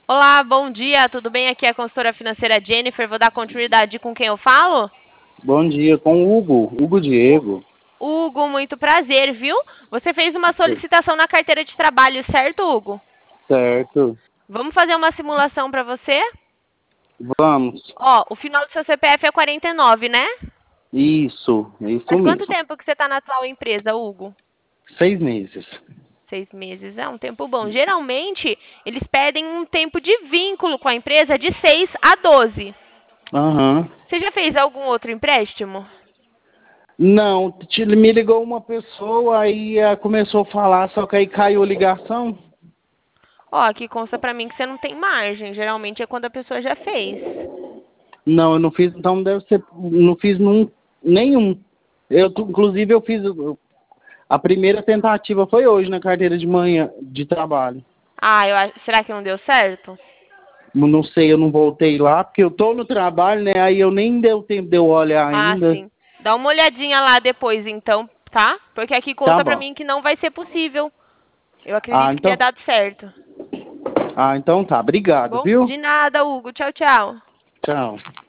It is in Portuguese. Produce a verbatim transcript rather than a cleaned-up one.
Olá, bom dia, tudo bem? Aqui é a consultora financeira Jennifer, vou dar continuidade com quem eu falo? Bom dia, com o Hugo, Hugo Diego. Hugo, muito prazer, viu? Você fez uma solicitação na carteira de trabalho, certo, Hugo? Certo, Vamos fazer uma simulação para você? vamos. Ó, o final do seu C P F é quarenta e nove, né? Isso, é isso Faz quanto mesmo. tempo que você está na atual empresa, Hugo? Seis meses. Seis meses, é um tempo bom. Geralmente, eles pedem um tempo de vínculo com a empresa de seis a doze. Aham. Você já fez algum outro empréstimo? Não, te- me ligou uma pessoa, aí ah, começou a falar, só que aí caiu a ligação. Ó, aqui consta pra mim que você não tem margem. Geralmente é quando a pessoa já fez. Não, eu não fiz, então deve ser, não fiz num, nenhum. Eu, tu- inclusive, eu fiz, a primeira tentativa foi hoje na carteira de manhã, de trabalho. Ah, eu acho... será que não deu certo? Não sei, eu não voltei lá, porque eu tô no trabalho, né, aí eu nem deu tempo de eu olhar Ah, ainda. sim. Dá uma olhadinha lá depois, então, tá? Porque aqui Tá consta pra bom. mim que não vai ser possível. Eu Ah, acredito que tenha então, dado certo. Ah, então tá. Tá Obrigado, bom? viu? De nada, Hugo. Tchau, tchau. Tchau.